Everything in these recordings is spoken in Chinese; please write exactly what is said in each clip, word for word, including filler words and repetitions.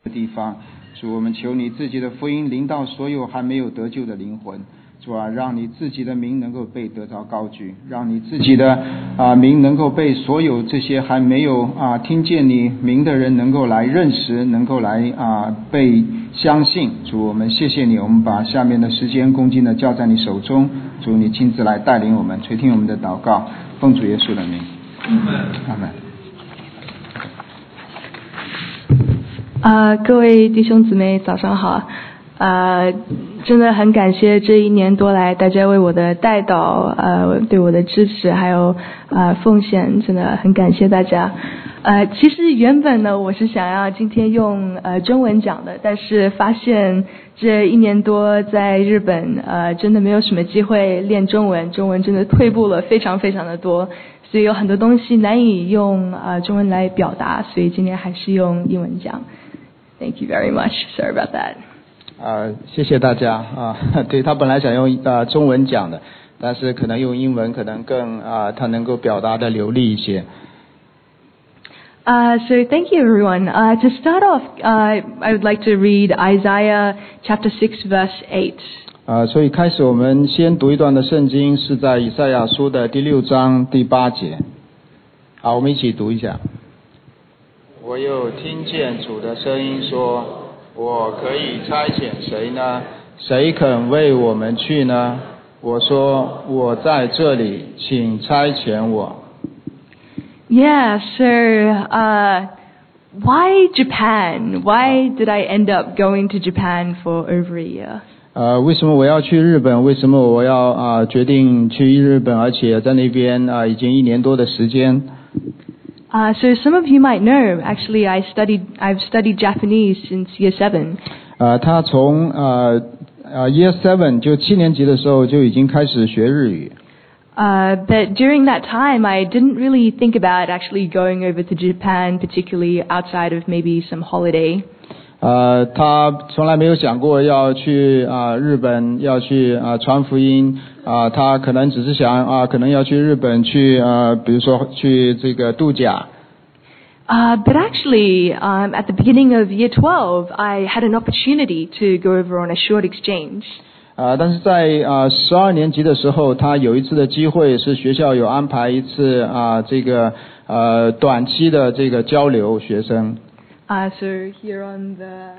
地方，主，我们求你自己的福音临到所有还没有得救的灵魂，主啊，让你自己的名能够被得着高举，让你自己的啊名能够被所有这些还没有啊听见你名的人能够来认识，能够来啊被相信。主，我们谢谢你，我们把下面的时间恭敬的交在你手中，主，你亲自来带领我们，垂听我们的祷告，奉主耶稣的名，阿们。 啊、呃，各位弟兄姊妹，早上好！啊、呃，真的很感谢这一年多来大家为我的代祷，呃，对我的支持还有呃奉献，真的很感谢大家。呃，其实原本呢，我是想要今天用呃中文讲的，但是发现这一年多在日本，呃，真的没有什么机会练中文，中文真的退步了非常非常的多，所以有很多东西难以用呃中文来表达，所以今天还是用英文讲。Thank you very much. Sorry about that. 啊，谢谢大家啊。对，他本来想用啊中文讲的，但是可能用英文可能更啊他能够表达的流利一些。 Uh, so thank you everyone. Uh, to start off, uh, I would like to read Isaiah chapter six verse eight. 啊，所以开始我们先读一段的圣经，是在以赛亚书的第六章第八节。好，我们一起读一下。我又听见主的声音说，我可以差遣谁呢？谁肯为我们去呢？我说，我在这里，请差遣我。 Yeah, so uh, why Japan? Why did I end up going to Japan for over a year? 呃，为什么我要去日本？为什么我要啊、呃、决定去日本，而且在那边啊、呃、已经一年多的时间 ？Uh, so some of you might know, actually I studied, I've studied Japanese since year seven. 呃，他从呃呃 year seven 就七年级的时候就已经开始学日语。 Uh, but during that time, I didn't really think about actually going over to Japan, particularly outside of maybe some holiday. 呃，他从来没有想过要去啊、呃、日本，要去啊、呃、传福音啊、呃，他可能只是想啊、呃，可能要去日本去啊、呃，比如说去这个度假。 Uh, but actually, um, at the beginning of year twelve, I had an opportunity to go over on a short exchange. 啊、呃，但是在啊十二年级的时候，他有一次的机会是学校有安排一次啊、呃、这个呃短期的这个交流学生。 Uh, so here on the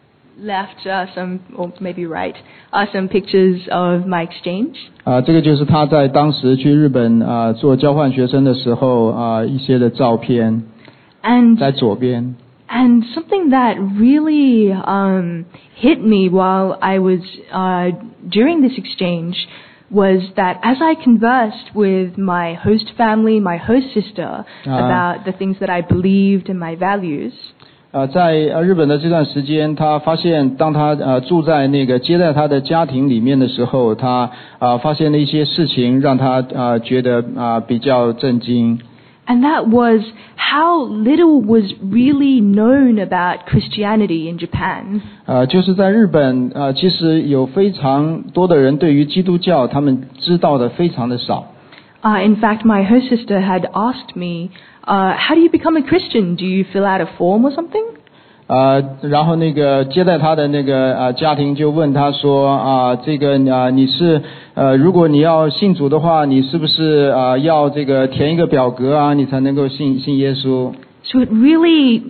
left, uh, some, or maybe right, are some pictures of my exchange. 啊、呃，这个就是他在当时去日本啊、呃、做交换学生的时候啊、呃、一些的照片。 And 在左边。 And something that really um, hit me while I was uh, during this exchange was that as I conversed with my host family, my host sister, uh, about the things that I believed and my values. 呃，在呃日本的这段时间，他发现当他呃住在那个接待他的家庭里面的时候，他啊、呃、发现了一些事情，让他啊、呃、觉得啊、呃、比较震惊。 And that was how little was really known about Christianity in Japan. 呃，就是在日本，呃，其实有非常多的人对于基督教，他们知道的非常的少。 Uh, in fact, my host sister had asked me, uh, how do you become a Christian? Do you fill out a form or something? 呃，然后那个接待他的那个呃家庭就问他说啊、呃，这个啊、呃、你是呃如果你要信主的话，你是不是啊、呃、要这个填一个表格啊，你才能够信信耶稣 ？So it really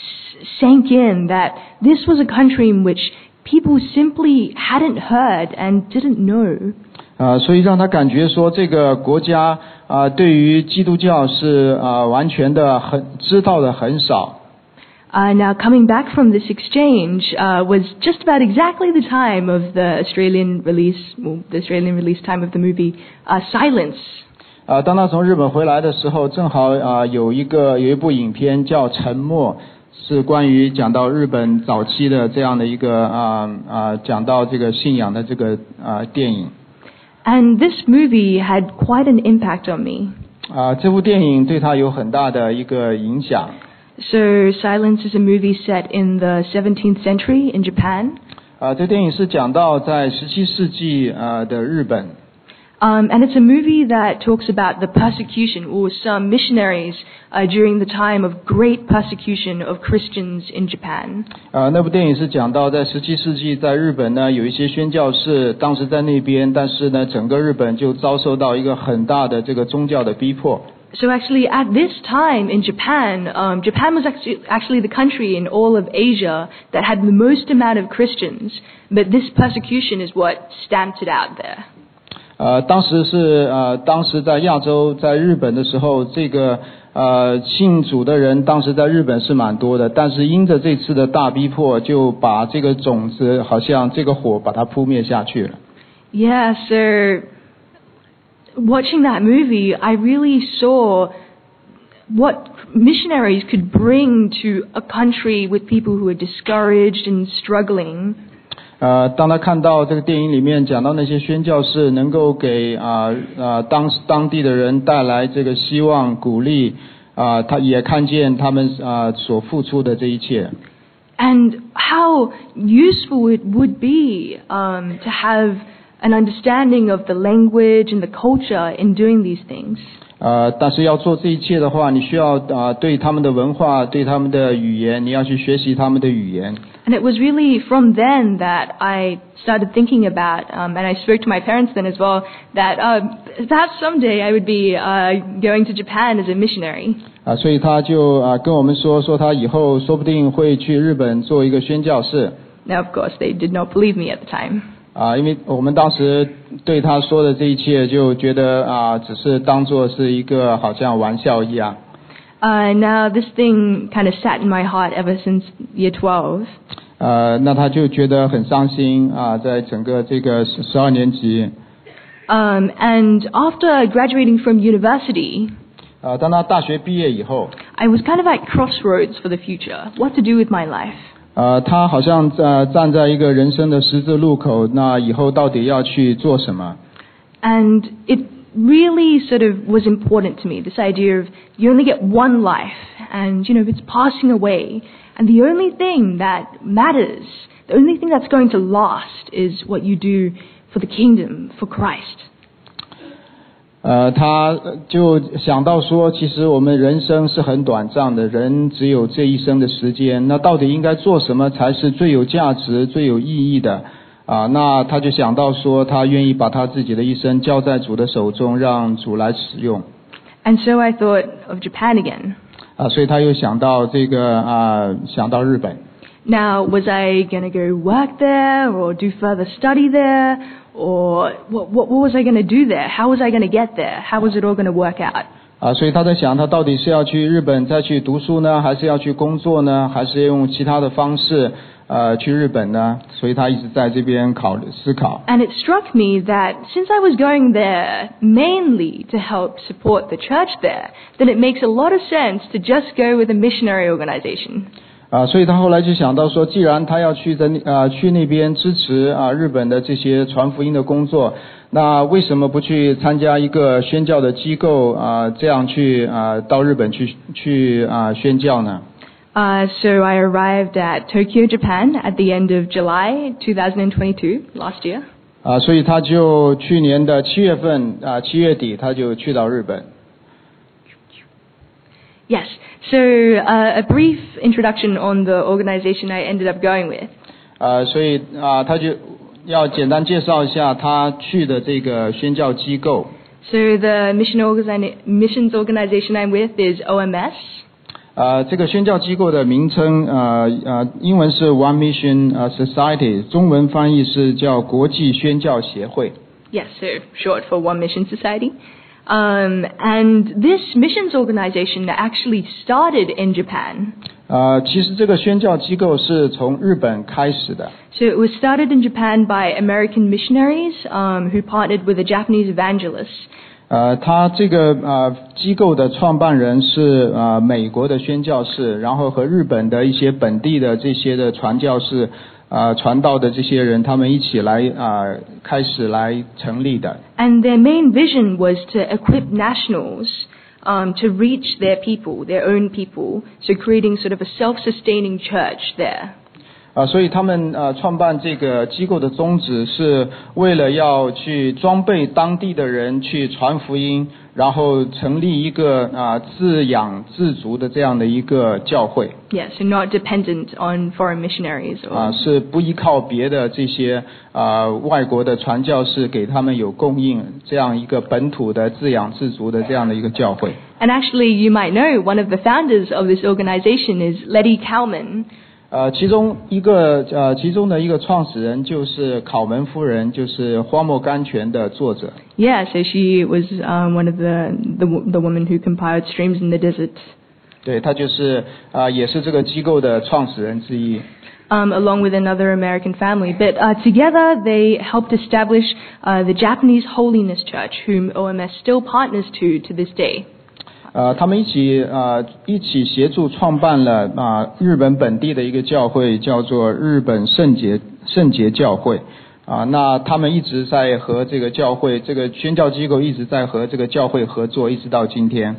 sank in that this was a country in which people simply hadn't heard and didn't know. 啊、呃，所以让他感觉说这个国家啊、呃、对于基督教是啊、呃、完全的很知道的很少。 Uh, now, coming back from this exchange uh, was just about exactly the time of the Australian release, well, the Australian release time of the movie uh, Silence. 啊、呃，当他从日本回来的时候，正好啊、呃、有一个有一部影片叫《沉默》，是关于讲到日本早期的这样的一个啊啊、呃呃、讲到这个信仰的这个啊、呃、电影。 And this movie had quite an impact on me. 啊、呃，这部电影对他有很大的一个影响。 So Silence is a movie set in the seventeenth century in Japan. 啊、呃，这电影是讲到在十七世纪啊、呃、的日本。 Um, and it's a movie that talks about the persecution or some missionaries uh, during the time of great persecution of Christians in Japan. 呃，那部电影是讲到在十七世纪在日本呢，有一些宣教士当时在那边，但是呢，整个日本就遭受到一个很大的这个宗教的逼迫。 So actually, at this time in Japan, um, Japan was actually, actually the country in all of Asia that had the most amount of Christians, but this persecution is what stamped it out there. 呃，当时是呃，当时在亚洲，在日本的时候，这个呃信主的人，当时在日本是蛮多的，但是因着这次的大逼迫，就把这个种子，好像这个火把它扑灭下去了。 Yeah, so watching that movie, I really saw what missionaries could bring to a country with people who are discouraged and struggling. 呃，当他看到这个电影里面讲到那些宣教士能够给啊啊、呃、当当地的人带来这个希望鼓励啊、呃，他也看见他们啊、呃、所付出的这一切。 And how useful it would be um, to have an understanding of the language and the culture in doing these things. 呃，但是要做这一切的话，你需要啊、呃、对他们的文化，对他们的语言，你要去学习他们的语言。 And it was really from then that I started thinking about, um, and I spoke to my parents then as well, that uh, perhaps someday I would be uh, going to Japan as a missionary. 啊，所以他就啊跟我们说，说他以后说不定会去日本做一个宣教士。 Now, of course, they did not believe me at the time. 啊，因为我们当时对他说的这一切，就觉得啊，只是当作是一个好像玩笑一样。 Uh, now this thing kind of sat in my heart ever since year twelve. 呃，那他就觉得很伤心啊，在整个这个十十二年级。 Um, and after graduating from university, 啊，当他大学毕业以后， I was kind of at crossroads for the future. What to do with my life? 呃，他好像呃站在一个人生的十字路口，那以后到底要去做什么？ And it really sort of was important to me, this idea of you only get one life and, you know, it's passing away. And the only thing that matters, the only thing that's going to last is what you do for the kingdom, for Christ. 呃，他就想到说，其实我们人生是很短暂的，人只有这一生的时间，那到底应该做什么才是最有价值、最有意义的？啊，那他就想到说，他愿意把他自己的一生交在主的手中，让主来使用。 And so I thought of Japan again. 啊，所以他又想到这个啊，想到日本。 Now, was I going to go work there or do further study there? Or what, what, what was I going to do there? How was I going to get there? How was it all going to work out? 啊，所以他在想，他到底是要去日本再去读书呢，还是要去工作呢，还是用其他的方式呃去日本呢？所以他一直在这边考虑思考。 And it struck me that since I was going there mainly to help support the church there, then it makes a lot of sense to just go with a missionary organization. 啊，所以他后来就想到说，既然他要去在啊去那边支持啊日本的这些传福音的工作，那为什么不去参加一个宣教的机构啊？这样去啊到日本去去啊宣教呢？ Uh, so I arrived at Tokyo, Japan at the end of July twenty twenty-two, last year. 啊，所以他就去年的七月份啊七月底他就去到日本。 Yes. So uh, a brief introduction on the organization I ended up going with. 呃，所以啊，他就要简单介绍一下他去的这个宣教机构。 So the mission organi- missions organization I'm with is O M S. 呃，这个宣教机构的名称，呃呃，英文是 One Mission Society， 中文翻译是叫国际宣教协会。 Yes, so short for One Mission Society. Um, and this missions organization actually started in Japan. 呃，其实这个宣教机构是从日本开始的。 So it was started in Japan by American missionaries um, who partnered with a Japanese evangelist. 呃，他这个呃机构的创办人是呃美国的宣教士，然后和日本的一些本地的这些的传教士。呃，传道的这些人，他们一起来啊、呃，开始来成立的。 And their main vision was to equip nationals um, to reach their people, their own people, so creating sort of a self-sustaining church there. 啊，所以他们呃创办这个机构的宗旨是为了要去装备当地的人去传福音，然后成立一个啊自养自足的这样的一个教会。 Yes, so not dependent on foreign missionaries. Or... 啊，是不依靠别的这些啊外国的传教士给他们有供应，这样一个本土的自养自足的这样的一个教会。 And actually, you might know one of the founders of this organization is Letty Kalman. 呃，其中一个呃，其中的一个创始人就是考门夫人，就是《荒漠甘泉》的作者。 Yeah, so she was um, one of the, the the women who compiled Streams in the Desert. 对，她就是啊、呃，也是这个机构的创始人之一。 Um, along with another American family, but uh, together they helped establish uh, the Japanese Holiness Church, whom O M S still partners to to this day. 呃，他们一起呃一起协助创办了啊、呃、日本本地的一个教会，叫做日本圣洁圣洁教会啊、呃。那他们一直在和这个教会，这个宣教机构一直在和这个教会合作，一直到今天。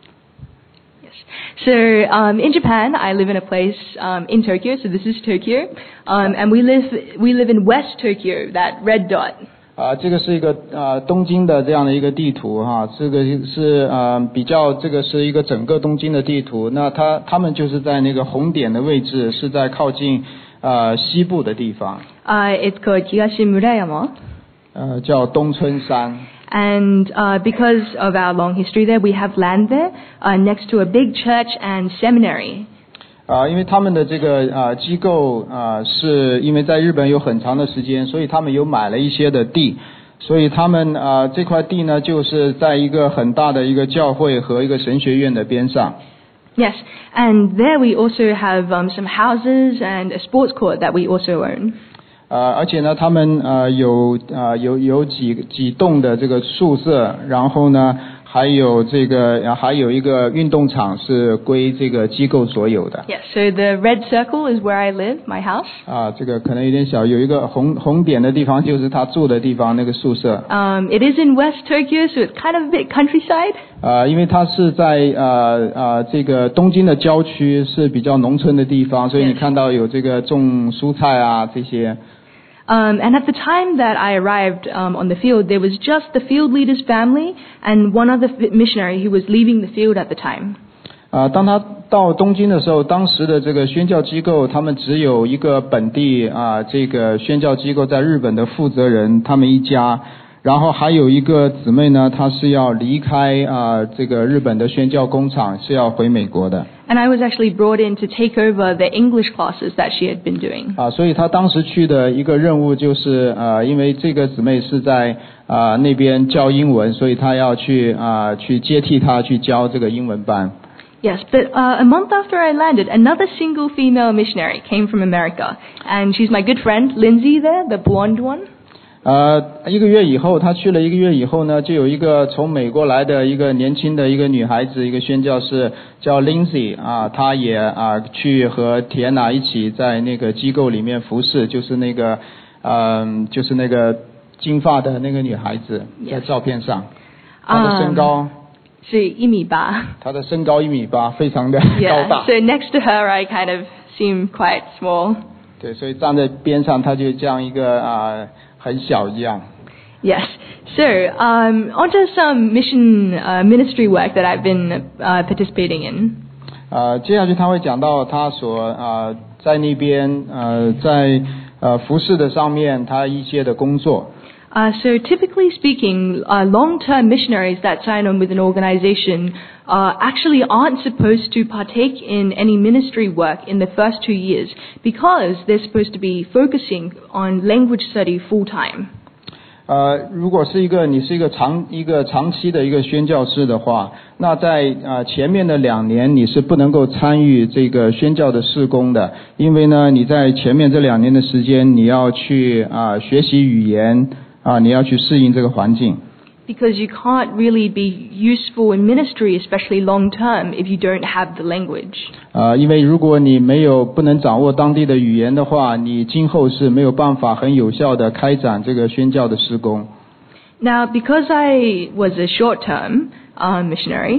So um, in Japan, I live in a place um, in Tokyo. So this is Tokyo, um, and we live we live in West Tokyo, that red dot. 啊，这个是一个呃东京的这样的一个地图哈，这个是呃比较这个是一个整个东京的地图。那他他们就是在那个红点的位置，是在靠近呃西部的地方。 Uh, it's called Higashimurayama. 呃，叫东村山。 And uh, because of our long history there, we have land there uh, next to a big church and seminary. 啊，因为他们的这个啊机构啊，是因为在日本有很长的时间，所以他们有买了一些的地，所以他们啊这块地呢，就是在一个很大的一个教会和一个神学院的边上。 Yes, and there we also have um, some houses and a sports court that we also own. 呃，而且呢，他们呃有呃有有几几栋的这个宿舍，然后呢，还有这个还有一个运动场是归这个机构所有的。 Yes, so the red circle is where I live, my house. 啊，这个可能有点小，有一个红红点的地方就是他住的地方，那个宿舍。 Um, it is in West Tokyo, so it's kind of a bit countryside. 啊，因为它是在呃呃这个东京的郊区，是比较农村的地方，所以你看到有这个种蔬菜啊这些。 Um, and at the time that I arrived um, on the field, there was just the field leader's family and one other missionary who was leaving the field at the time. 啊，当他到东京的时候，当时的这个宣教机构，他们只有一个本地啊，这个宣教机构在日本的负责人，他们一家，然后还有一个姊妹呢，她是要离开啊这个日本的宣教工厂，是要回美国的。 And I was actually brought in to take over the English classes that she had been doing. 啊，所以她当时去的一个任务就是呃，因为这个姊妹是在啊那边教英文，所以她要去啊去接替她去教这个英文班。 Yes, but uh, a month after I landed, another single female missionary came from America, and she's my good friend, Lindsay there, the blonde one. 呃，一个月以后，他去了一个月以后呢，就有一个从美国来的一个年轻的一个女孩子，一个宣教士叫 Lindsay 啊，她也啊去和田娜一起在那个机构里面服侍，就是那个嗯、呃，就是那个金发的那个女孩子，在照片上，她的身高。Um, 是一米八。 她的身高一米八，非常的高大。 Yeah, so next to her, I kind of seem quite small. 对，所以站在边上，她就像一个啊。很小一样。 Yes. So, um, onto some mission uh, ministry work that I've been uh, participating in. 呃，接下去他会讲到他所呃在那边呃在呃服侍的上面他一些的工作。 Uh, so typically speaking, uh, long-term missionaries that sign on with an organization uh, actually aren't supposed to partake in any ministry work in the first two years because they're supposed to be focusing on language study full-time. 呃，如果是一个你是一个长一个长期的一个宣教士的话，那在呃前面的两年你是不能够参与这个宣教的事工的，因为呢你在前面这两年的时间你要去啊、呃、学习语言。啊，你要去适应这个环境。 Because you can't really be useful in ministry, especially long term, if you don't have the language. 啊，因为如果你没有不能掌握当地的语言的话，你今后是没有办法很有效的开展这个宣教的事工。 Now, because I was a short-term uh, missionary.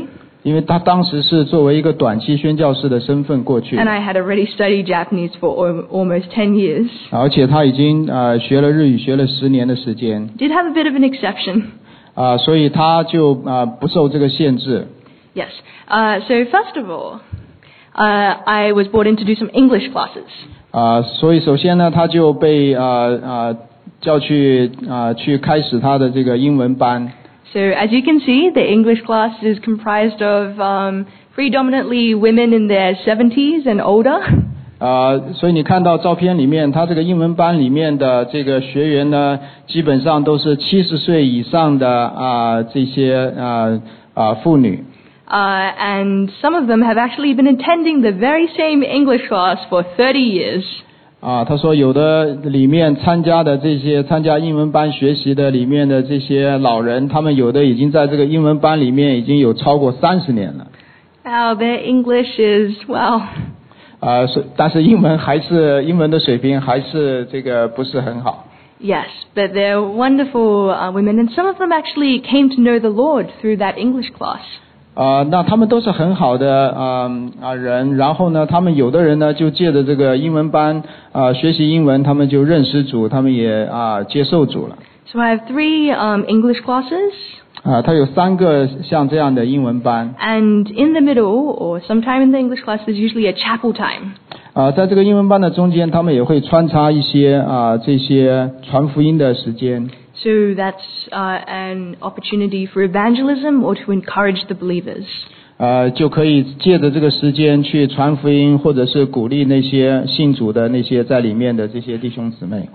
因为他当时是作为一个短期宣教士的身份过去 And I had already studied Japanese for al- almost ten years. 而且他已经呃学了日语学了十年的时间 Did have a bit of an exception. 啊、所以他就啊、呃不受这个限制 Yes. Uh, so first of all, uh, I was brought in to do some English classes. 啊、所以首先呢他就被啊啊、呃叫去啊、呃去开始他的这个英文班 So as you can see, the English class is comprised of um, predominantly women in their seventies and older. 啊、所以你看到照片里面，他这个英文班里面的这个学员呢，基本上都是七十岁以上的啊、这些啊啊、妇女 Uh, and some of them have actually been attending the very same English class for thirty years. 啊。他说有的里面参加的这些参加英文班学习的里面的这些老人，他们有的已经在这个英文班里面已经有超过三十年了。 Now their English is, well, 啊，是，但是英文还是英文的水平还是这个不是很好。 yes, but they're wonderful uh, women, and some of them actually came to know the Lord through that English class. 啊，那他们都是很好的啊啊人，然后呢，他们有的人呢就借着这个英文班啊学习英文，他们就认识主，他们也啊接受主了。 So I have three um, English classes, 啊，他有三个像这样的英文班。 and in the middle, or sometime in the English class, there's usually a chapel time. 啊，在这个英文班的中间，他们也会穿插一些啊这些传福音的时间。 So that's uh, an opportunity for evangelism or to encourage the believers. 呃，就可以借着这个时间去传福音，或者是鼓励那些信主的那些在里面的这些弟兄姊妹。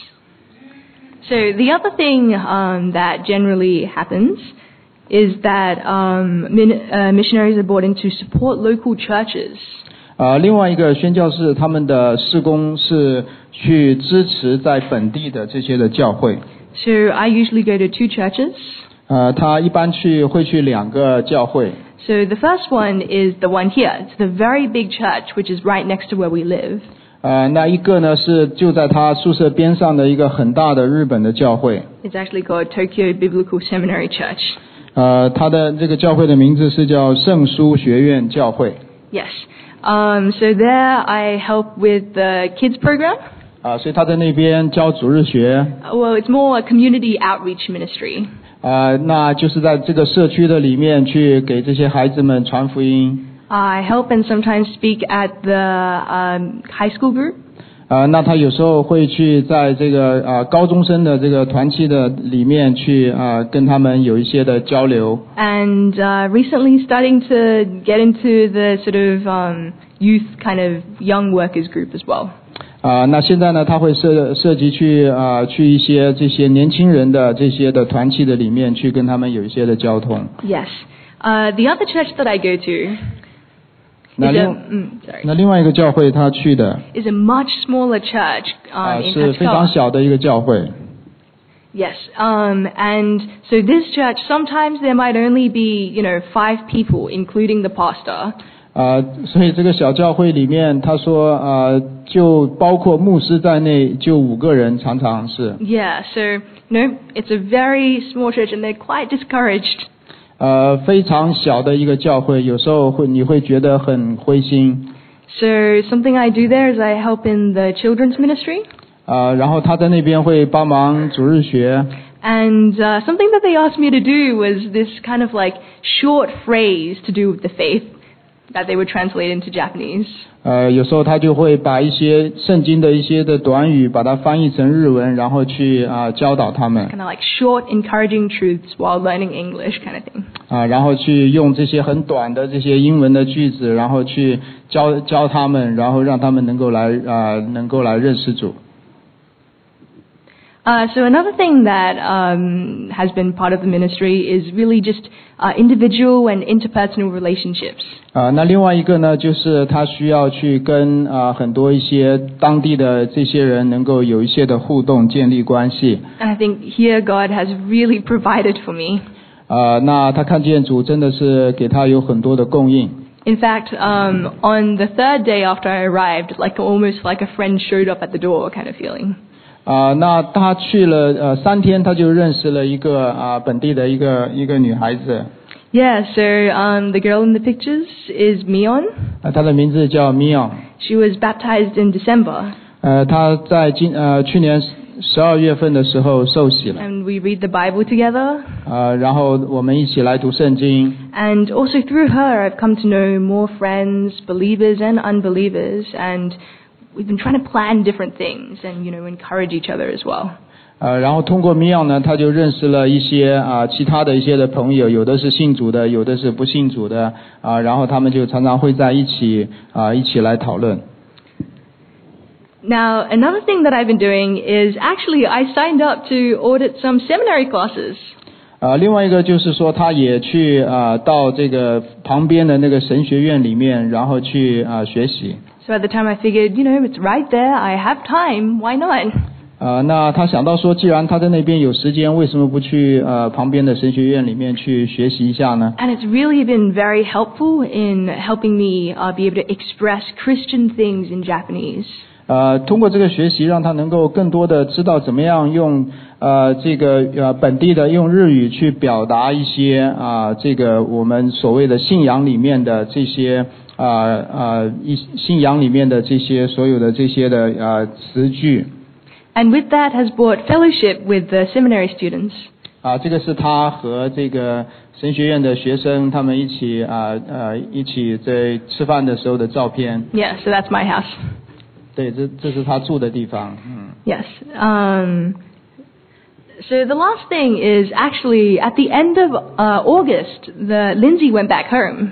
So the other thing um, that generally happens is that um, min- uh, missionaries are brought in to support local churches. 啊、另外一个宣教士他们的事工是去支持在本地的这些的教会。 So I usually go to two churches. 呃，他一般去会去两个教会。 So the first one is the one here. It's the very big church which is right next to where we live. 呃，那一个呢是就在他宿舍边上的一个很大的日本的教会。 It's actually called Tokyo Biblical Seminary Church. 呃，他的这个教会的名字是叫圣书学院教会。 Yes. Um, so there I help with the kids program. 啊、所以他在那边教主日学。 Uh, Well, it's more a community outreach ministry. 呃，那就是在这个社区的里面去给这些孩子们传福音。 I help and sometimes speak at the um, high school group. 呃，那他有时候会去在这个呃高中生的这个团契的里面去呃跟他们有一些的交流。 And uh, recently starting to get into the sort of um, youth kind of young workers group as well. 啊、那现在呢，他会涉涉及去啊、去一些这些年轻人的这些的团契的里面去跟他们有一些的交通。 Yes. Uh, the other church that I go to 那 is 另 a, mm, sorry, 那另外一个教会他去的 is a much smaller church 啊、 um, in 是非常 Katsukawa. 小的一个教会。 Yes. Um, and so this church, sometimes there might only be, you know, five people, including the pastor. 啊、所以这个小教会里面，他说啊、就包括牧师在内，就五个人，常常是 Yeah. So, you know, it's a very small church and they're quite discouraged. 呃非常小的一个教会，有时候会你会觉得很灰心。 So something I do there is I help in the children's ministry. 啊、然后他在那边会帮忙主日学。 And uh, something that they asked me to do was this kind of like short phrase to do with the faith that they would translate into Japanese. 呃，有时候他就会把一些圣经的一些的短语，把它翻译成日文，然后去啊、教导他们 Kind of like short, encouraging truths while learning English kind of thing. 啊、然后去用这些很短的这些英文的句子，然后去教教他们，然后让他们能够来啊、能够来认识主。 Uh, so another thing that um, has been part of the ministry is really just uh, individual and interpersonal relationships. 啊、那另外一个呢，就是他需要去跟啊、很多一些当地的这些人能够有一些的互动，建立关系。 And I think here God has really provided for me. 啊、那他看见主真的是给他有很多的供应。 In fact, um, on the third day after I arrived, like almost like a friend showed up at the door kind of feeling. 啊、那他去了呃三天，他就认识了一个啊、本地的一个一个女孩子。 Yeah, so um, the girl in the pictures is Mion. 呃，她的名字叫 Mion。 She was baptized in December. 呃，她在今呃去年十二月份的时候受洗了。 And we read the Bible together. 呃，然后我们一起来读圣经。 And also through her, I've come to know more friends, believers and unbelievers, and we've been trying to plan different things and, you know, encourage each other as well. 呃，然后通过米昂呢，他就认识了一些啊、呃、其他的一些的朋友，有的是信主的，有的是不信主的啊、呃，然后他们就常常会在一起啊、呃、一起来讨论。 Now, another thing that I've been doing is actually I signed up to audit some seminary classes. 啊、呃，另外一个就是说，他也去啊、呃、到这个旁边的那个神学院里面，然后去啊、呃、学习。 So at the time I figured, you know, it's right there, I have time, why not? 呃，那他想到说，既然他在那边有时间，为什么不去呃旁边的神学院里面去学习一下呢？ And it's really been very helpful in helping me uh, be able to express Christian things in Japanese. 呃，通过这个学习，让他能够更多的知道怎么样用呃这个呃本地的用日语去表达一些啊、呃、这个我们所谓的信仰里面的这些啊啊、呃呃、一信仰里面的这些所有的这些的呃词句。 And with that has brought fellowship with the seminary students. 啊，这个是他和这个神学院的学生他们一起啊呃一起在吃饭的时候的照片。 Yeah, so that's my house. 对，这这是他住的地方。嗯。 Yes. Um, so the last thing is actually at the end of uh, August, the Lindsay went back home.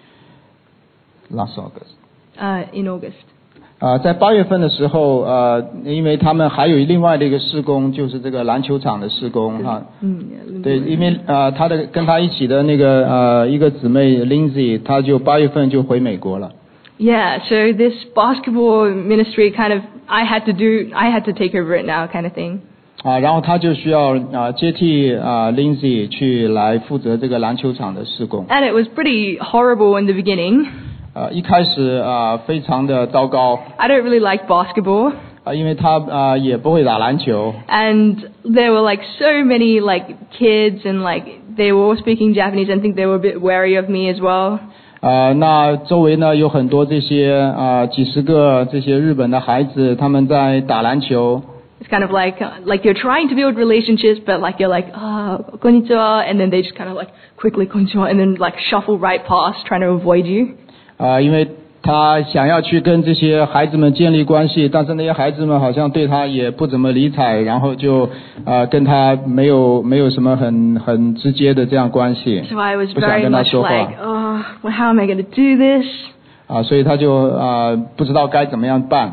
Last August. Uh, in August. 啊、呃，在八月份的时候，呃，因为他们还有另外的一个施工，就是这个篮球场的施工哈。 嗯， 对，因为呃，他的跟他一起的那个呃一个姊妹 Lindsay， 她就八月份就回美国了。 Yeah, so this basketball ministry kind of I had to do, I had to take over it now, kind of thing. 啊，然后他就需要啊接替啊 Lindsay 去来负责这个篮球场的施工。 And it was pretty horrible in the beginning. 呃，一开始啊非常的糟糕。 I don't really like basketball. 啊，因为他啊也不会打篮球。 And there were like so many like kids and like they were all speaking Japanese and I think they were a bit wary of me as well. 呃，那周围呢有很多这些啊、呃、几十个这些日本的孩子，他们在打篮球。 It's kind of like uh, like you're trying to build relationships, but like you're like ah konnichiwa, and then they just kind of like quickly konnichiwa, and then like shuffle right past, trying to avoid you. 啊、呃，因为他想要去跟这些孩子们建立关系，但是那些孩子们好像对他也不怎么理睬，然后就啊、呃、跟他没有没有什么很很直接的这样关系。 So I was 不想 very 跟他 much 说话。 like, oh, well, how am I going to do this? 啊，所以他就啊不知道该怎么样办。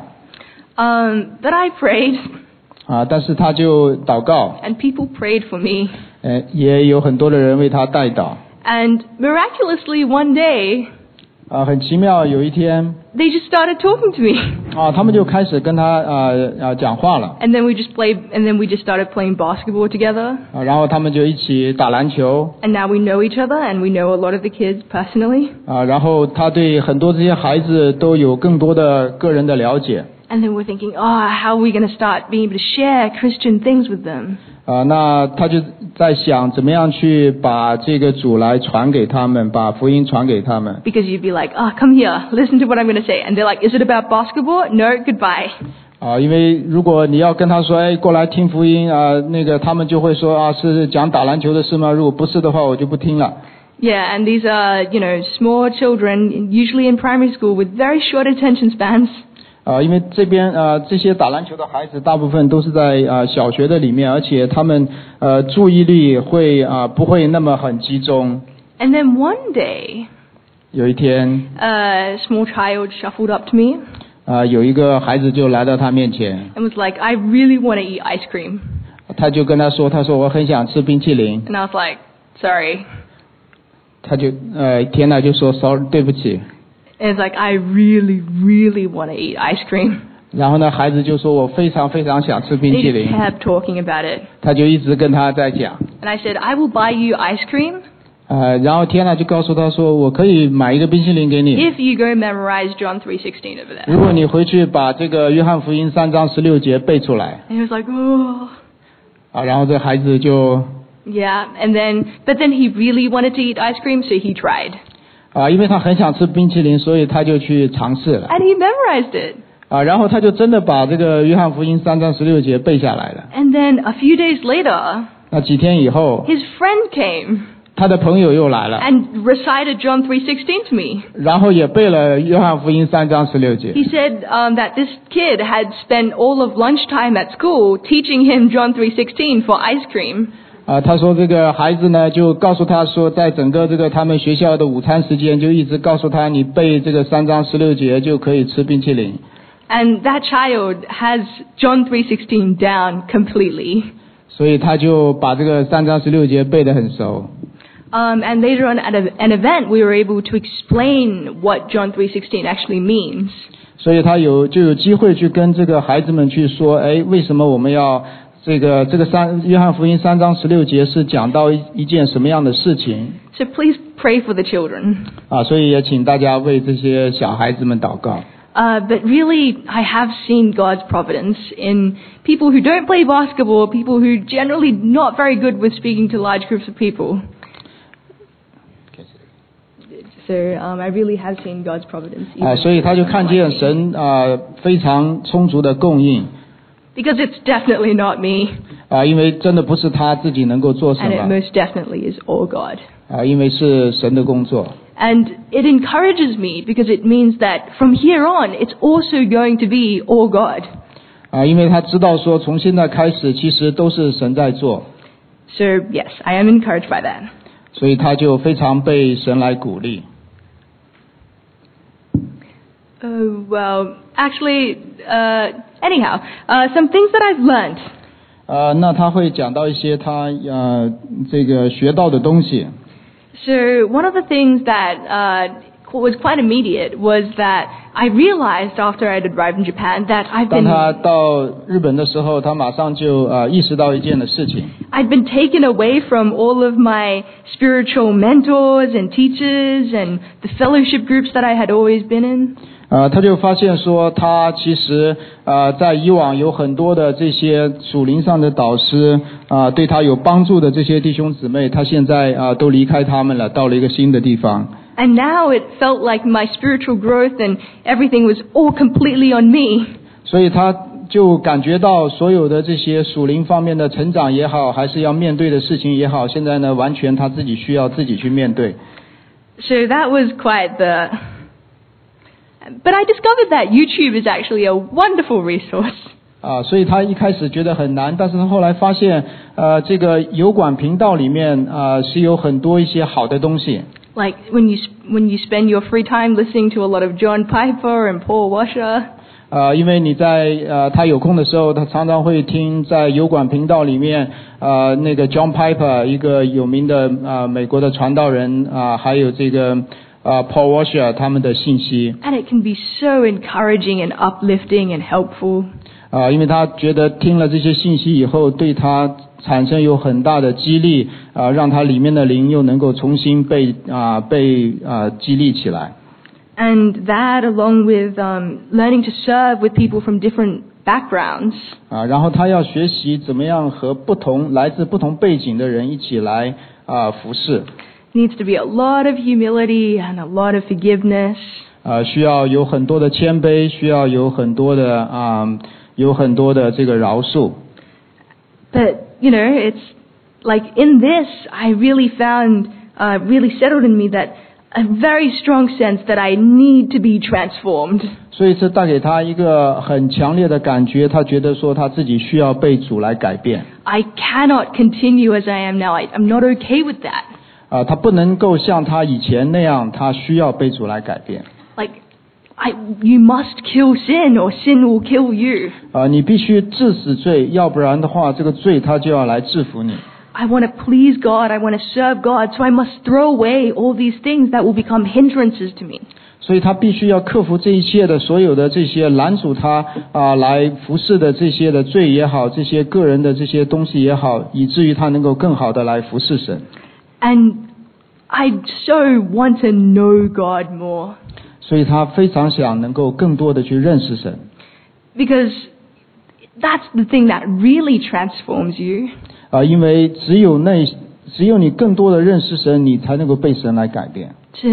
Um, but I prayed. 啊，但是他就祷告。 And people prayed for me. 呃，也有很多的人为他代祷。 And miraculously, one day. 啊，很奇妙，有一天。 They just started talking to me. 啊，他们就开始跟他啊啊讲话了。 And then we just played, and then we just started playing basketball together. 啊，然后他们就一起打篮球。 And now we know each other, and we know a lot of the kids personally. 啊，然后他对很多这些孩子都有更多的个人的了解。 And then we're thinking, oh, how are we going to start being able to share Christian things with them? 啊，那他就在想怎么样去把这个主来传给他们，把福音传给他们。 Because you'd be like, oh, come here, listen to what I'm going to say. And they're like, is it about basketball? No, goodbye. 啊，因为如果你要跟他说，哎，过来听福音啊，那个他们就会说啊，是讲打篮球的事吗？如果不是的话，我就不听了。 Yeah, and these are, you know, small children, usually in primary school, with very short attention spans. 啊，因为这边呃这些打篮球的孩子大部分都是在呃小学的里面，而且他们呃注意力会啊、呃、不会那么很集中。 And then one day, 有一天， a small child shuffled up to me. 啊、呃、有一个孩子就来到他面前。 And was like, I really want to eat ice cream. 他就跟他说，他说我很想吃冰淇淋。 And I was like, sorry. 他就呃天哪就说 sorry 对不起。 And it's like, I really, really want to eat ice cream. 然后呢，孩子就说我非常非常想吃冰 They 淇 just 淋。 kept talking about it. 他就一直跟他在讲。 And I said, I will buy you ice cream 呃，然后天哪就告诉他说，我可以买一个冰淇淋给你。 if you go memorize John three sixteen over there. 如果你回去把这个约翰福音三章十六节背出来。 And he was like, oh. 啊，然后这孩子就 Yeah, and then, but then he really wanted to eat ice cream, so he tried. 啊，因为他很想吃冰淇淋，所以他就去尝试了。 And he memorized it. 啊，然后他就真的把这个约翰福音三章十六节背下来了。 And then a few days later, 那几天以后， his friend came 他的朋友又来了， and recited John three sixteen to me. 然后也背了约翰福音三章十六节。 He said um, that this kid had spent all of lunchtime at school teaching him John three sixteen for ice cream. 啊，他说这个孩子呢，就告诉他说，在整个这个他们学校的午餐时间，就一直告诉他，你背这个三章十六节就可以吃冰淇淋。 And that child has John three sixteen down completely. 所以他就把这个三章十六节背得很熟。 Um, and later on at a, an event, we were able to explain what John three sixteen actually means. 所以他有就有机会去跟这个孩子们去说，哎，为什么我们要这个这个三约翰福音三章十六节是讲到一一件什么样的事情？ So please pray for the children. 啊，所以也请大家为这些小孩子们祷告。 Uh, but really, I have seen God's providence in people who don't play basketball, people who generally not very good with speaking to large groups of people. So um, I really have seen God's providence. 啊，所以他就看见神啊非常充足的供应。 Because it's definitely not me. 啊，因为真的不是他自己能够做什 And it 么。 most definitely is all God. 啊，因为是神的工作。 And it encourages me because it means that from here on, it's also going to be all God. 啊，因为他知道说从现在开始其实都是神在做。 So yes, I am encouraged by that. 所以他就非常被神来鼓励。 Oh, well, actually, uh, anyhow, uh, some things that I've learned. 呃，那他会讲到一些他呃这个学到的东西。 So one of the things that uh, was quite immediate was that I realized after I'd arrived in Japan that I've 当 been 他到日本的时候，他马上就呃意识到一件的事情。 I'd been taken away from all of my spiritual mentors and teachers and the fellowship groups that I had always been in. 呃，他就发现说，他其实呃在以往有很多的这些属灵上的导师啊、呃，对他有帮助的这些弟兄姊妹，他现在啊、呃、都离开他们了，到了一个新的地方。 And now it felt like my spiritual growth and everything was all completely on me. 所以他就感觉到所有的这些属灵方面的成长也好，还是要面对的事情也好，现在呢完全他自己需要自己去面对。 So that was quite the... But I discovered that YouTube is actually a wonderful resource. 啊，所以他一开始觉得很难，但是他后来发现，呃，这个油管频道里面啊、呃、是有很多一些好的东西。 Like when you when you spend your free time listening to a lot of John Piper and Paul Washer. 呃，因为你在呃他有空的时候，他常常会听在油管频道里面，呃，那个 John Piper 一个有名的呃美国的传道人啊、呃，还有这个呃 Paul Washer 他们的信息。 And it can be so encouraging and uplifting and helpful. 啊、呃，因为他觉得听了这些信息以后，对他产生有很大的激励，啊、呃，让他里面的灵又能够重新被啊、呃、被啊、呃、激励起来。 And that, along with um, learning to serve with people from different backgrounds, 啊，然后他要学习怎么样和不同来自不同背景的人一起来啊服侍。 needs to be a lot of humility and a lot of forgiveness. 啊，需要有很多的谦卑，需要有很多的啊，有很多的这个饶恕。 But you know, it's like in this, I really found, uh, really settled in me that a very strong sense that I need to be transformed. 所以这带给他一个很强烈的感觉，他觉得说他自己需要被主来改变。 I cannot continue as I am now. I, I'm not okay with that. 啊，他不能够像他以前那样，他需要被主来改变。 Like, I, you must kill sin or sin will kill you. 啊，你必须治死罪，要不然的话，这个罪他就要来制服你。 I want to please God. I want to serve God. So I must throw away all these things that will become hindrances to me. 所以他必须要克服这一切的所有的这些拦阻他啊来服侍的这些的罪也好，这些个人的这些东西也好，以至于他能够更好的来服侍神。 And I so want to know God more. 所以他非常想能够更多的去认识神。 Because that's the thing that really transforms you. 啊，因为只有那只有你更多的认识神，你才能够被神来改变。 To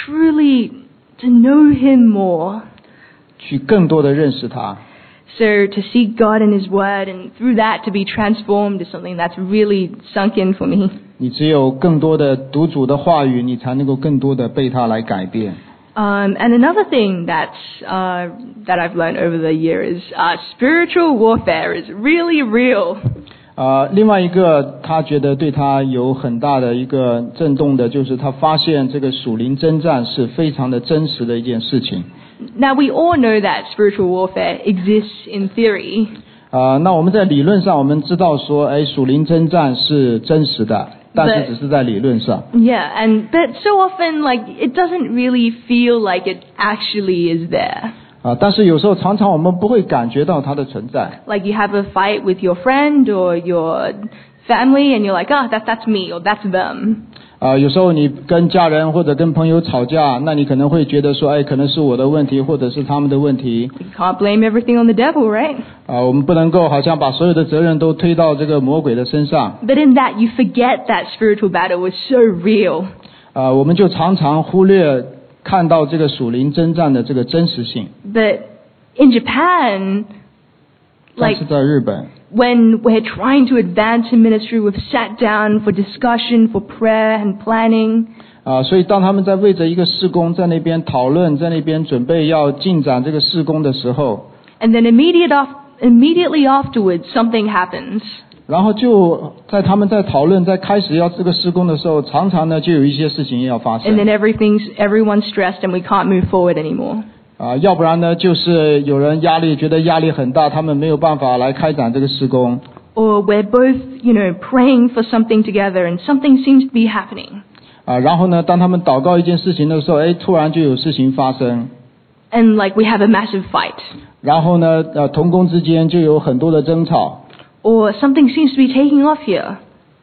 truly to know Him more. 去更多的认识他。 So to see God in His Word and through that to be transformed is something that's really sunk in for me. 你只有更多的读主的话语，你才能够更多的被他来改变。 Um, and another thing that uh, that I've learned over the years, uh, spiritual warfare is really real. 啊、呃，另外一个他觉得对他有很大的一个震动的，就是他发现这个属灵征战是非常的真实的一件事情。 Now we all know that spiritual warfare exists in theory. 啊、呃，那我们在理论上我们知道说，哎，属灵征战是真实的，但是只是在理论上。 Yeah, and but so often like it doesn't really feel like it actually is there. 啊，但是有时候常常我们不会感觉到它的存在。 Like you have a fight with your friend or your family, and you're like, oh, that that's me or that's them. 啊，有时候你跟家人或者跟朋友吵架，那你可能会觉得说，哎，可能是我的问题，或者是他们的问题。 You can't blame everything on the devil, right? 啊，我们不能够好像把所有的责任都推到这个魔鬼的身上。 But in that, you forget that spiritual battle was so real. 啊，我们就常常忽略看到这个属灵征战的这个真实性。 But in Japan, 但 like 是在日本。 when we're trying to advance in ministry, we've sat down for discussion, for prayer and planning. 啊，所以当他们在为着一个事工在那边讨论，在那边准备要进展这个事工的时候， And then immediate off, immediately afterwards, something happens. 然后就在他们在讨论在开始要这个事工的时候，常常呢就有一些事情要发 And 生。 then everything's, everyone's stressed and we can't move forward anymore. 啊，要不然呢就是有人压力觉得压力很大，他们没有办法来开展这个事工。 Or we're both, you know, praying for something together and something seems to be happening. 啊，然后呢，当他们祷告一件事情的时候，哎，突然就有事情发生。 And like we have a massive fight. 然后呢，呃，同工之间就有很多的争吵。 Or something seems to be taking off here.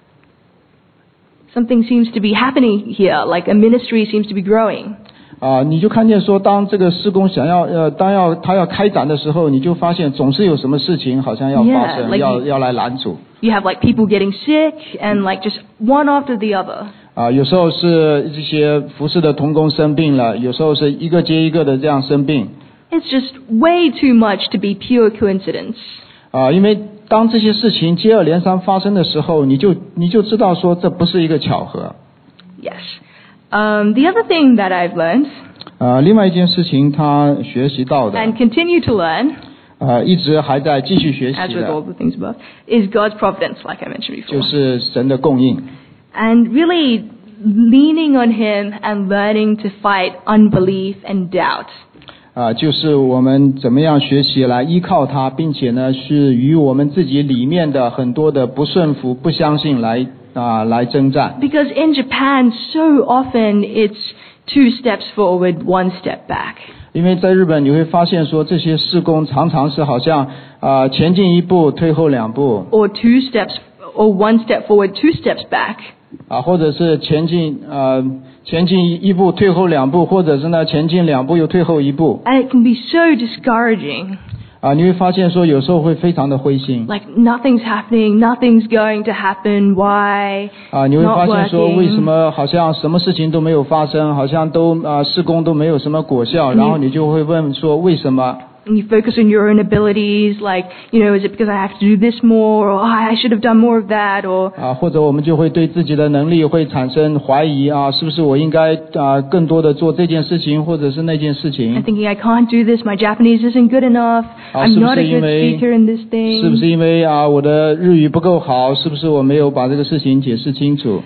Something seems to be happening here, like a ministry seems to be growing. 啊，你就看见说，当这个事工想要呃，当要他要开展的时候，你就发现总是有什么事情好像要发生， Yeah, like 要 you- 要来拦阻。 You have like people getting sick and like just one after the other. 啊，有时候是这些服侍的同工生病了，有时候是一个接一个的这样生病。 It's just way too much to be pure coincidence. 啊，因为当这些事情接二连三发生的时候，你就你就知道说这不是一个巧合。 Yes. Um, the other thing that I've learned 啊，另外一件事情他学习到的， and continue to learn, 啊，一直还在继续学 as 习 with all 的， the things above, is God's providence, like I mentioned 就 before. 是神的供应。 And really leaning on Him and learning to fight unbelief and doubt. 啊，就是我们怎么样学习来依靠他，并且呢，是与我们自己里面的很多的不顺服、不相信来啊来征战。 Because in Japan, so often it's two steps forward, one step back. 因为在日本你会发现说，这些事工常常是好像啊前进一步，退后两步， Or two steps, or one step forward, two steps back. 啊，或者是前进呃前进一步，退后两步，或者是呢前进两步又退后一步。 And it can be so discouraging. 啊，你会发现说有时候会非常的灰心。 Like nothing's happening, nothing's going to happen, why? 啊，你会发 Not 现说 working. 为什么好像什么事情都没有发生，好像都啊事工都没有什么果效，然后你就会问说为什么？ And you focus on your own abilities, like, you know, is it because I have to do this more, or oh, I should have done more of that, or 啊，或者我们就会对自己的能力会产生怀疑啊，是不是我应该啊更多的做这件事情，或者是那件事 and 情？ thinking I can't do this, my Japanese isn't good enough, 啊， I'm 是不 not a 是因 good 为 speaker in this 是不是 thing. 因为啊我的日语不够好？是不是我没有把这个事情解释清楚？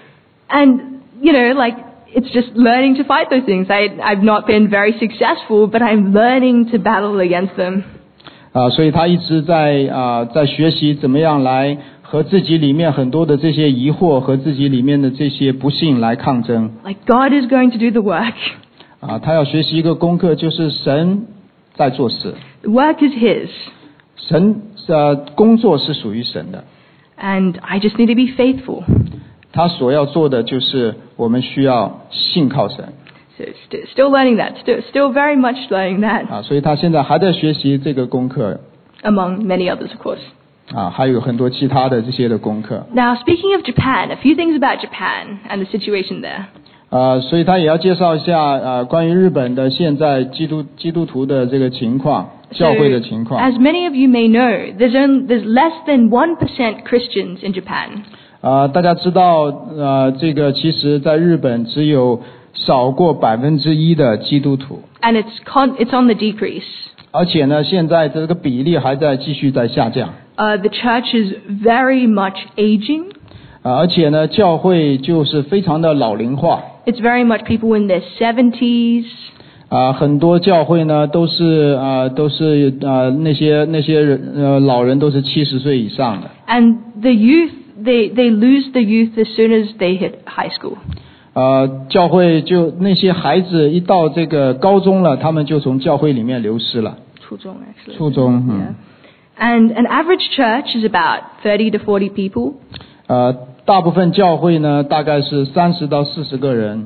And, you know, like, it's just learning to fight those things. I, I've not been very successful, but I'm learning to battle against them. 啊，所以他一直在啊在学习怎么样来和自己里面很多的这些疑惑和自己里面的这些不幸来抗争。 Like, God is going to do the work. 啊，他要学习一个功课，就是神在做事， The work is His. 神呃工作是属于神的， And I just need to be faithful. 他所要做的就是我们需要信靠神。 So st- still learning that. Still, still very much learning that. 啊，所以他现在还在学习这个功课。 among many others, of course. 啊，还有很多其他的这些的功课。 Now, speaking of Japan, a few things about Japan and the situation there. 啊，所以他也要介绍一下啊，关于日本的现在基督基督徒的这个情况，教会的情况。 So, as many of you may know, there's only, there's less than one percent Christians in Japan. 啊，大家知道，呃，这个其实在日本只有少过百分之一的基督徒。 And it's con- it's on the decrease. 而且呢，现在这个比例还在继续在下降。 Uh, the church is very much aging. 啊，而且呢，教会就是非常的老龄化。 It's very much people in their seventies. 啊，很多教会呢都是啊都是啊那些那些人呃老人都是七十岁以上的。 And the youth, they they lose the youth as soon as they hit high school. 呃，教会就那些孩子一到这个高中了，他们就从教会里面流失了。 初中 actually. 初中，嗯。 Yeah. And an average church is about thirty to forty people. 呃，大部分教会呢，大概是三十到四十个人。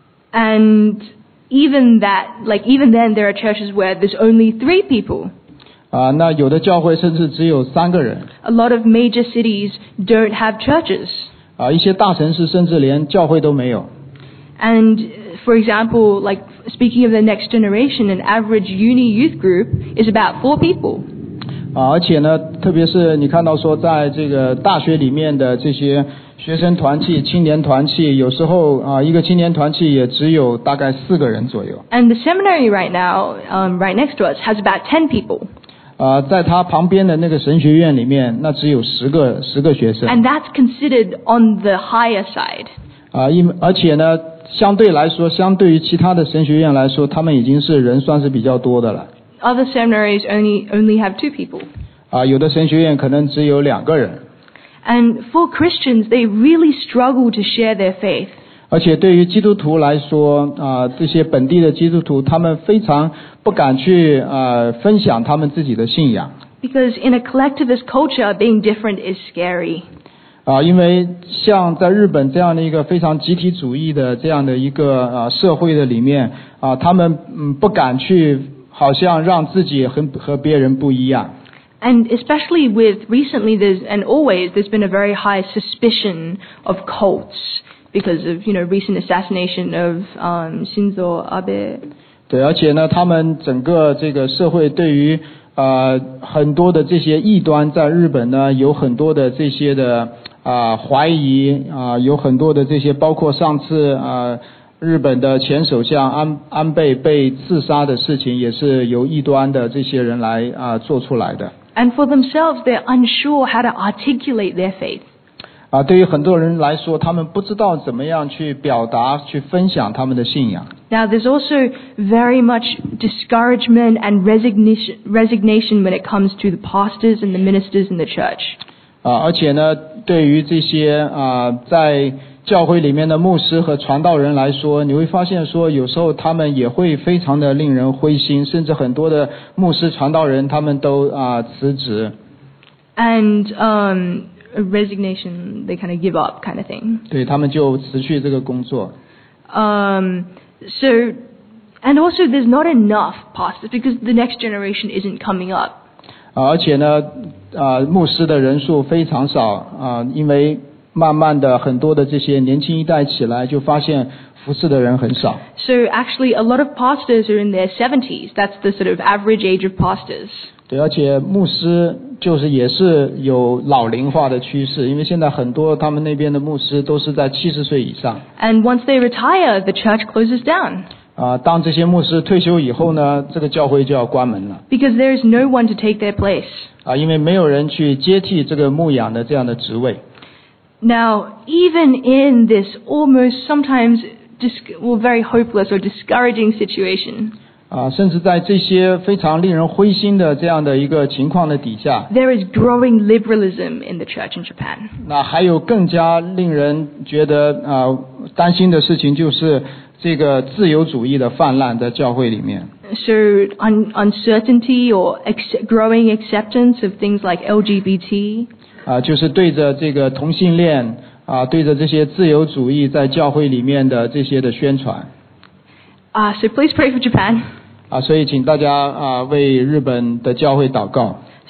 And even that, like even then, there are churches where there's only three people. 啊，那有的教会甚至只有三个人。 A lot of major cities don't have churches. 啊，一些大城市甚至连教会都没有。 And for example, like speaking of the next generation, an average uni youth group is about four people. 啊，而且呢，特别是你看到说，在这个大学里面的这些学生团契、青年团契，有时候啊，一个青年团契也只有大概四个人左右。 And the seminary right now, um, right next to us, has about ten people. 啊，在他旁边的那个神学院里面，那只有十个十个学生。 And that's considered on the higher side. 啊，因而且呢，相对来说，相对于其他的神学院来说，他们已经是人算是比较多的了。 Other seminaries only only have two people. 啊，有的神学院可能只有两个人。 And for Christians, they really struggle to share their faith. 而且对于基督徒来说，啊，这些本地的基督徒，他们非常不敢去啊分享他们自己的信仰。 Because in a collectivist culture, being different is scary. 啊，因为像在日本这样的一个非常集体主义的这样的一个啊社会的里面，啊，他们嗯不敢去，好像让自己和和别人不一样。 And especially with recently, there's and always there's been a very high suspicion of cults because of you know recent assassination of um, Shinzo Abe. 对，而且呢，他们整个这个社会对于呃很多的这些异端，在日本呢有很多的这些的啊、呃、怀疑啊、呃，有很多的这些，包括上次啊、呃、日本的前首相安安倍被刺杀的事情，也是由异端的这些人来啊、呃、做出来的。 And for themselves, they're unsure how to articulate their faith. 啊，对于很多人来说，他们不知道怎么样去表达、去分享他们的信仰。 Now, there's also very much discouragement and resignation, resignation when it comes to the pastors and the ministers in the church. 啊，而且呢，对于这些啊，在教会里面的牧师和传道人来说，你会发现说，有时候他们也会非常的令人灰心，甚至很多的牧师、传道人他们都啊辞职。 And um, resignation, they kind of give up, kind of thing. 对，他们就辞去这个工作。 Um, so, and also, there's not enough pastors because the next generation isn't coming up. 啊，而且呢，啊，牧师的人数非常少啊，因为慢慢的很多的这些年轻一代起来，就发现服侍的人很少。 So actually, a lot of pastors are in their seventies. That's the sort of average age of pastors. 对，而且牧师就是也是有老龄化的趋势，因为现在很多他们那边的牧师都是在七十岁以上。 And once they retire, the church closes down. 啊，当这些牧师退休以后呢，这个教会就要关门了。 Because there is no one to take their place. 啊，因为没有人去接替这个牧养的这样的职位。 Now, even in this almost sometimes dis- well, very hopeless or discouraging situation, 啊，甚至在这些非常令人灰心的这样的一个情况的底下， there is growing liberalism in the church in Japan. 那还有更加令人觉得啊担心的事情，就是这个自由主义的泛滥在教会里面。 So un- uncertainty or ex- growing acceptance of things like L G B T. 啊，就是对着这个同性恋啊，对着这些自由主义在教会里面的这些的宣传。 Uh, so please pray for Japan. 啊，所以请大家啊为日本的教会祷告。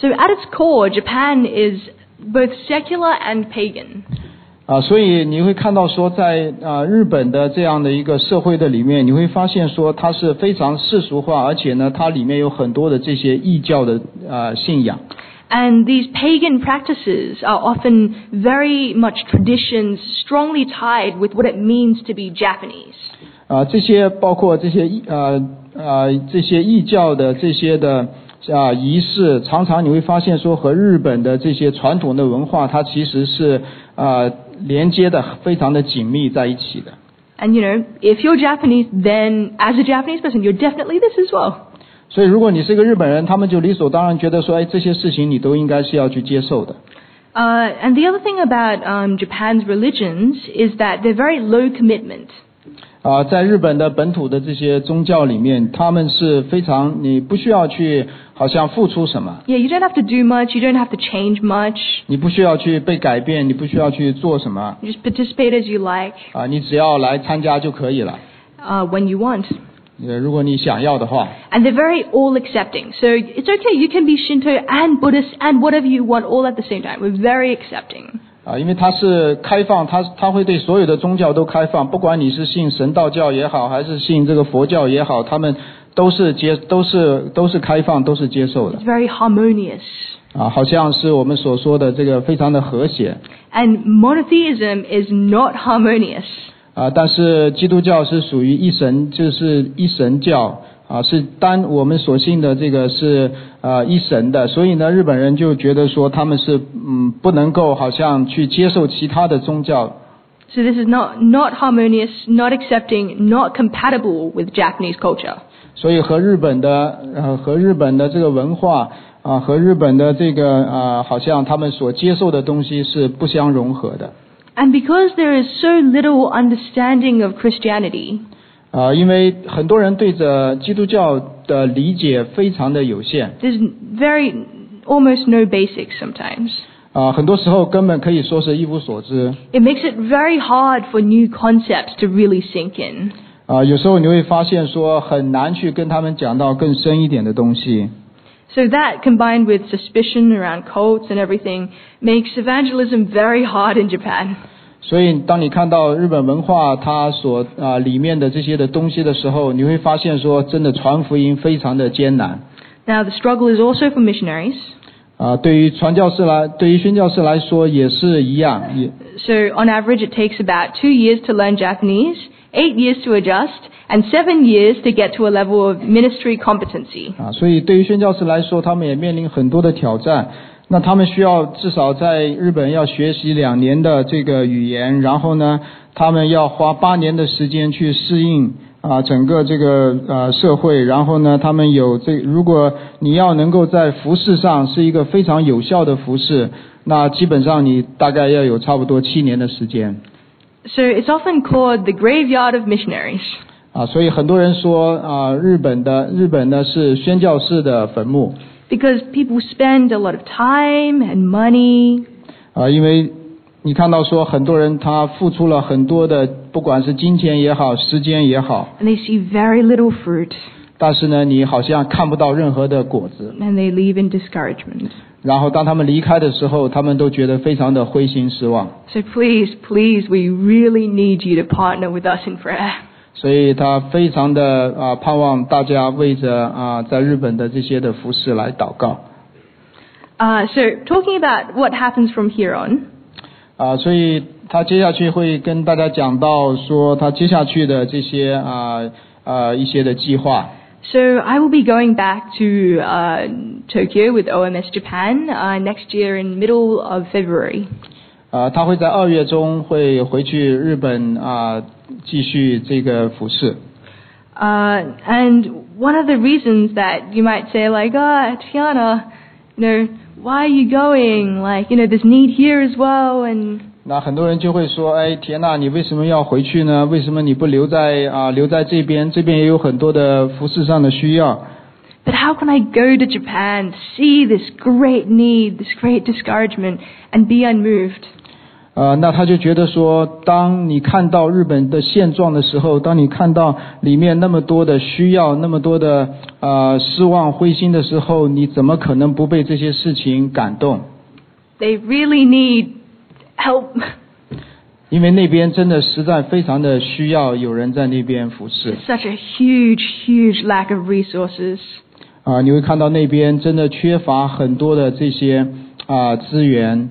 So at its core, Japan is both secular and pagan. 啊，所以你会看到说在啊日本的这样的一个社会的里面，你会发现说它是非常世俗化，而且呢它里面有很多的这些异教的啊信仰。 And these pagan practices are often very much traditions strongly tied with what it means to be Japanese. 啊，这些包括这些呃呃这些异教的这些的啊仪式，常常你会发现说和日本的这些传统的文化，它其实是啊连接的非常的紧密在一起的。 And you know, if you're Japanese, then as a Japanese person, you're definitely this as well. 所以如果你是一个日本人，他们就理所当然觉得说，哎，这些事情你都应该是要去接受的。 Uh, and the other thing about um, Japan's religions is that they're very low commitment. 啊，在日本的本土的这些宗教里面，他们是非常你不需要去好像付出什么。 Yeah, you don't have to do much, you don't have to change much. 你不需要去被改变，你不需要去做什么。 You just participate as you like. 啊，你只要来参加就可以了。 Uh, when you want. 呃，如果你想要的话。 And they're very all accepting. So it's okay, you can be Shinto and Buddhist and whatever you want all at the same time. We're very accepting. 啊，因为它是开放，它它会对所有的宗教都开放，不管你是信神道教也好，还是信这个佛教也好，他们都是接都是都是开放，都是接受的。 It's very harmonious. 啊，好像是我们所说的这个非常的和谐。 And monotheism is not harmonious. 啊，但是基督教是属于一神，就是一神教。啊，是单我们所信的这个是呃一神的，所以呢，日本人就觉得说他们是嗯不能够好像去接受其他的宗教。 So this is not not harmonious, not accepting, not compatible with Japanese culture. 所以和日本的呃和日本的这个文化啊和日本的这个啊好像他们所接受的东西是不相融合的。 And because there is so little understanding of Christianity. 啊，因为很多人对着基督教的理解非常的有限。 There's very, almost no basics sometimes. 啊，很多时候根本可以说是一无所知。 It makes it very hard for new concepts to really sink in. 啊，有时候你会发现说很难去跟他们讲到更深一点的东西。 So that, combined with suspicion around cults and everything, makes evangelism very hard in Japan. 所以当你看到日本文化它所啊里面的这些的东西的时候，你会发现说真的传福音非常的艰难。 Now the struggle is also for missionaries. 啊，对于传教士来，对于宣教士来说也是一样。也 So on average it takes about two years to learn Japanese, eight years to adjust, and seven years to get to a level of ministry competency. 啊，所以对于宣教士来说，他们也面临很多的挑战。那他们需要至少在日本要学习两年的这个语言，然后呢，他们要花八年的时间去适应啊整个这个呃社会，然后呢，他们有这如果你要能够在服事上是一个非常有效的服事，那基本上你大概要有差不多七年的时间。 So it's often called the graveyard of missionaries. 啊，所以很多人说啊，日本的日本呢是宣教士的坟墓。 Because people spend a lot of time and money. 啊，因为你看到说很多人他付出了很多的，不管是金钱也好，时间也好。 And they see very little fruit. 但是呢，你好像看不到任何的果子。 And they leave in discouragement. 然后当他们离开的时候，他们都觉得非常的灰心失望。 So please, please, we really need you to partner with us in prayer. 所以他非常的啊盼望大家为着啊在日本的这些的服事来祷告。 Uh, so talking about what happens from here on. 啊，所以他接下去会跟大家讲到说他接下去的这些啊啊一些的计划。 So I will be going back to uh, Tokyo with O M S Japan uh, next year in middle of February. 啊，他会在二月中会回去日本啊继续这个服事。 Uh, and one of the reasons that you might say like, ah, Tiana, you know, why are you going? Like, you know, there's need here as well. And 那很多人就会说，哎，田娜，你为什么要回去呢？为什么你不留在啊留在这边？这边也有很多的服事上的需要。 But how can I go to Japan, see this great need, this great discouragement, and be unmoved? 呃，那他就觉得说，当你看到日本的现状的时候，当你看到里面那么多的需要，那么多的呃失望、灰心的时候，你怎么可能不被这些事情感动？ They really need help. 因为那边真的实在非常的需要有人在那边服侍。 There's such a huge, huge lack of resources. 啊、呃，你会看到那边真的缺乏很多的这些啊、呃、资源。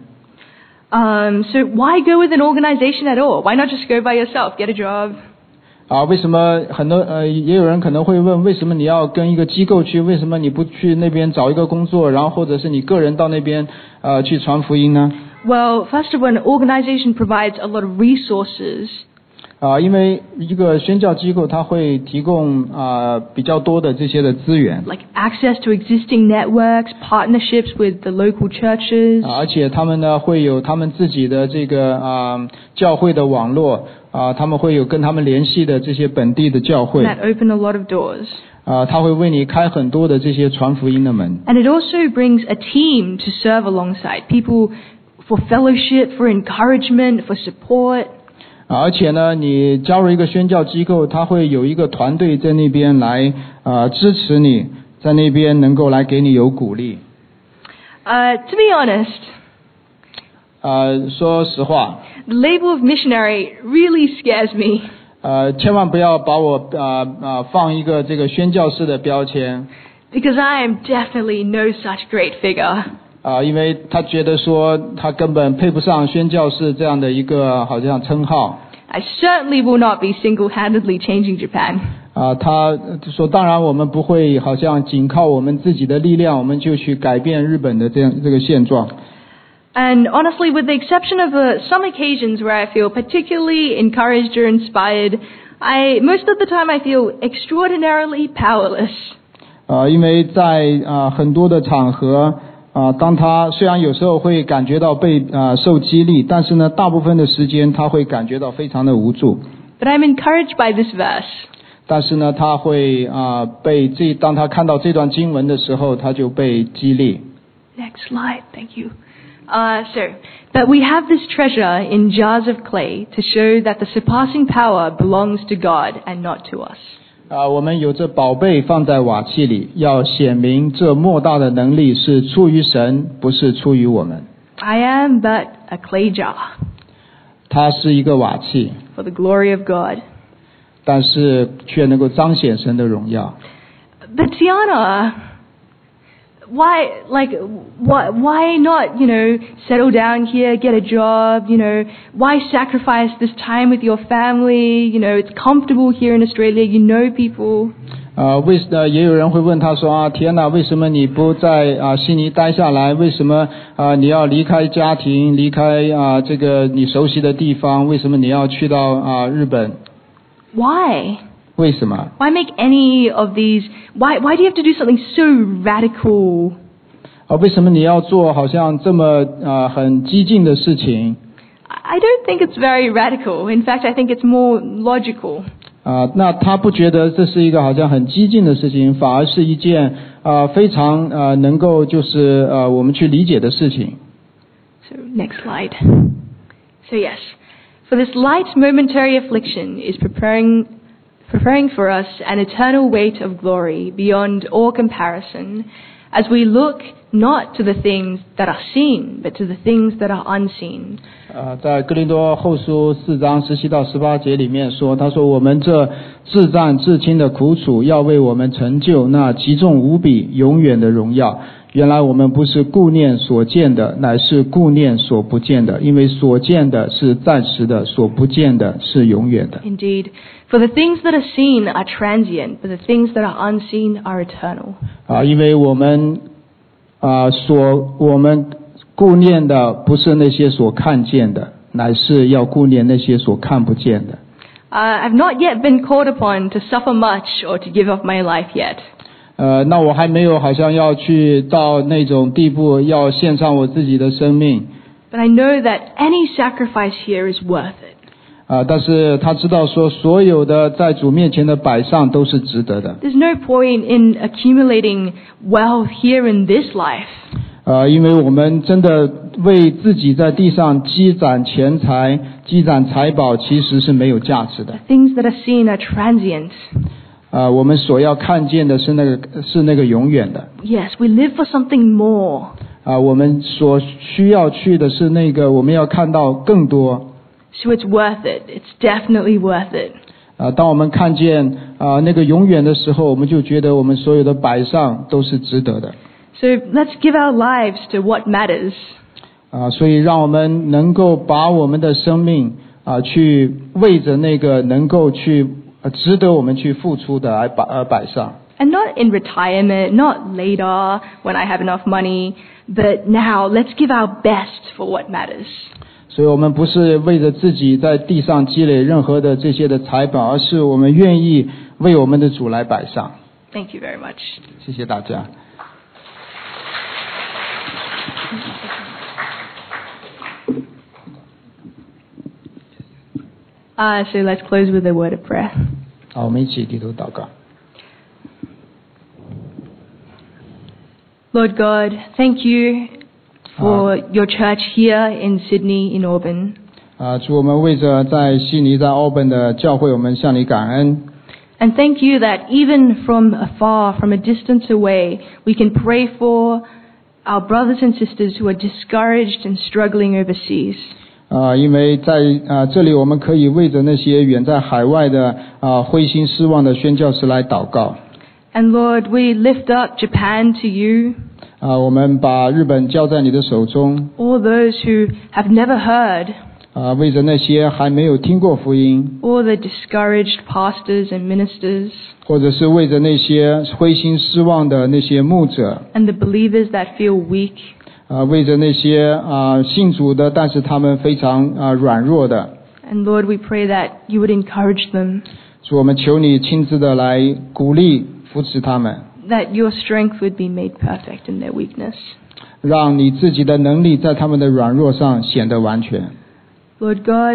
Um, so why go with an organization at all? Why not just go by yourself, get a job? 啊，为什么很多呃也有人可能会问，为什么你要跟一个机构去？为什么你不去那边找一个工作，然后或者是你个人到那边呃去传福音呢？ Well, first of all, an organization provides a lot of resources. 啊，因为一个宣教机构它会提供啊比较多的这些的资源， Like access to existing networks, partnerships with the local churches. 啊，而且他们呢会有他们自己的这个啊教会的网络，啊，他们会有跟他们联系的这些本地的教会， That open a lot of doors. 啊，他会为你开很多的这些传福音的门。 And it also brings a team to serve alongside, people for fellowship, for encouragement, for support. 而且呢，你加入一个宣教机构，他会有一个团队在那边来呃支持你，在那边能够来给你有鼓励。 Uh, to be honest, 呃，说实话， the label of missionary really scares me. 呃，千万不要把我呃呃放一个这个宣教士的标签。 Because I am definitely no such great figure. 啊，因为他觉得说他根本配不上宣教士这样的一个好像称号。 I certainly will not be single-handedly changing Japan. 啊，他说当然我们不会好像仅靠我们自己的力量，我们就去改变日本的这样这个现状。 And honestly, with the exception of uh, some occasions where I feel particularly encouraged or inspired, I most of the time I feel extraordinarily powerless. 呃，因为在啊、呃、很多的场合。 啊，当他虽然有时候会感觉到被啊、呃、受激励，但是呢，大部分的时间他会感觉到非常的无助。 But I'm encouraged by this verse. 但是呢，他会啊、呃、被这当他看到这段经文的时候，他就被激励。 Next slide, thank you. Uh, so, that we have this treasure in jars of clay to show that the surpassing power belongs to God and not to us. 啊，我们有这宝贝放在瓦器里，要显明这莫大的能力是出于神，不是出于我们。 I am but a clay jar 它是一个瓦器， for the glory of God. 但是却能够彰显神的荣耀。 But Tiana, why, like, why, why not, you know, settle down here, get a job, you know, why sacrifice this time with your family, you know, it's comfortable here in Australia, you know people. 呃，为呃也有人会问他说啊，天哪，为什么你不在啊悉尼待下来？为什么啊你要离开家庭，离开啊这个你熟悉的地方？为什么你要去到啊日本？ Why? 为什么？ Why make any of these, why, why do you have to do something so radical? 啊，为什么你要做好像这么啊很激进的事情？ I don't think it's very radical. In fact, I think it's more logical. 啊，那他不觉得这是一个好像很激进的事情，反而是一件啊非常啊能够就是呃我们去理解的事情。 So, next slide. So yes, for this light momentary affliction is preparing, preparing for us an eternal weight of glory beyond all comparison, as we look not to the things that are seen, but to the things that are unseen. 呃，在哥林多后书四章十七到十八节里面说，他说我们这至战至轻的苦楚，要为我们成就那极重无比、永远的荣耀。原来我们不是顾念所见的，乃是顾念所不见的，因为所见的是暂时的，所不见的是永远的。 Indeed, for the things that are seen are transient, but the things that are unseen are eternal. 啊，因为我们啊所我们顾念的不是那些所看见的，乃是要顾念那些所看不见的。 Uh, I've not yet been called upon to suffer much or to give up my life yet. 呃，那我还没有好像要去到那种地步，要献上我自己的生命。 But I know that any sacrifice here is worth it. 啊，但是他知道说，所有的在主面前的摆上都是值得的。 There's no point in accumulating wealth here in this life. 呃，因为我们真的为自己在地上积攒钱财、积攒财宝，其实是没有价值的。 Things that are seen are transient. 啊、我们所要看见的是那个是那个永远的。 Yes, we live for something more. 啊、我们所需要去的是那个，我们要看到更多。 So it's worth it. It's definitely worth it. 啊、当我们看见啊、那个永远的时候，我们就觉得我们所有的摆上都是值得的。 So let's give our lives to what matters. 啊、所以让我们能够把我们的生命啊、去为着那个能够去、呃、值得我们去付出的而摆而摆上。 And not in retirement, not later when I have enough money, but now let's give our best for what matters. 所以我们不是为着自己在地上积累任何的这些的财宝，而是我们愿意为我们的主来摆上。 Thank you very much. 谢谢大家。 Uh, so let's close with a word of prayer. 好，我们一起低头祷告。 Lord God, thank you for your church here in Sydney, in Auburn. 啊，主，我们为着在悉尼、在澳本的教会，我们向你感恩。 And thank you that even from afar, from a distance away, we can pray for our brothers and sisters who are discouraged and struggling overseas. 啊，因为在啊这里，我们可以为着那些远在海外的啊灰心失望的宣教士来祷告。 And Lord, we lift up Japan to you, 啊，我们把日本交在你的手中。 all those who have never heard, 啊，为着那些还没有听过福音， all the discouraged pastors and ministers, 或者是为着那些灰心失望的那些牧者， and the believers that feel weak. 啊，为着那些啊信主的，但是他们非常啊软弱的， And Lord, we pray that you would encourage them, 主，我们求你亲自的来鼓励扶持他们， that your strength would be made perfect in their weakness. 让你自己的能力在他们的软弱上显得完全。 Lord God,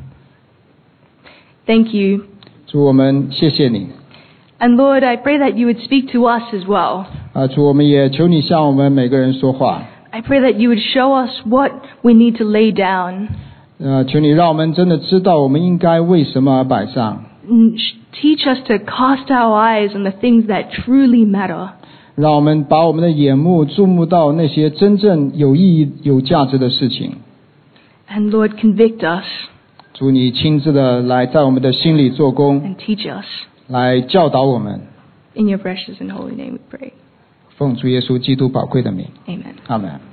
thank you. 主，我们谢谢你。 And Lord, I pray that you would speak to us as well. 啊，主，我们也求你向我们每个人说话。 I pray that you would show us what we need to lay down. 呃，求你让我们真的知道我们应该为什么而摆上， Mm, sh- Teach us to cast our eyes on the things that truly matter. 让我们把我们的眼目注目到那些真正有意义、有价值的事情。 And Lord, convict us 主，你亲自的来在我们的心里做工， and teach us. 来教导我们。 In your precious and holy name we pray. 奉主耶稣基督宝贵的名， Amen. 阿门。